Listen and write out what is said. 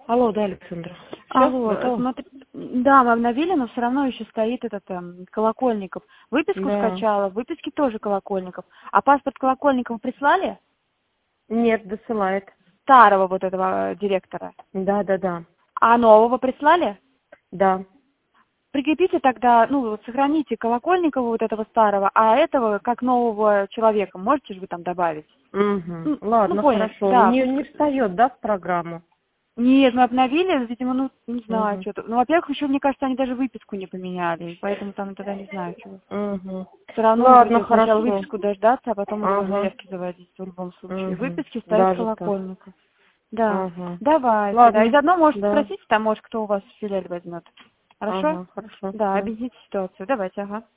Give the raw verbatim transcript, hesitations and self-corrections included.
Алло, да, Александра. Всё, Алло, готово? смотри, да, мы обновили, но все равно еще стоит этот эм, Колокольников. Выписку Да. скачала, в выписке тоже Колокольников. А паспорт Колокольников прислали? Нет, досылает. Старого вот этого э, директора. Да, да, да. А нового прислали? Да. Прикрепите тогда, ну, вот сохраните Колокольникова вот этого старого, а этого как нового человека. Можете же вы там добавить? Угу. Ну, ну Ладно, поняли, хорошо. да. Не, не пусть- встает, да, в программу? Нет, мы обновили, видимо, ну, не знаю, Угу. что-то. Ну, во-первых, еще, мне кажется, они даже выписку не поменяли, поэтому там тогда не знаю, чего. Угу. Все равно нужно Ладно, будет сначала хорошо. выписку дождаться, а потом уже Ага. заявки заводить в любом случае. В Угу. выписке стоит Даже так. Колокольников. Да. Ага. Давайте, да. И Ладно. заодно, может, Да. спросите, там, может, кто у вас в филиале возьмет. Хорошо? Ага, хорошо. Да, Да. объясните ситуацию. Давайте, ага.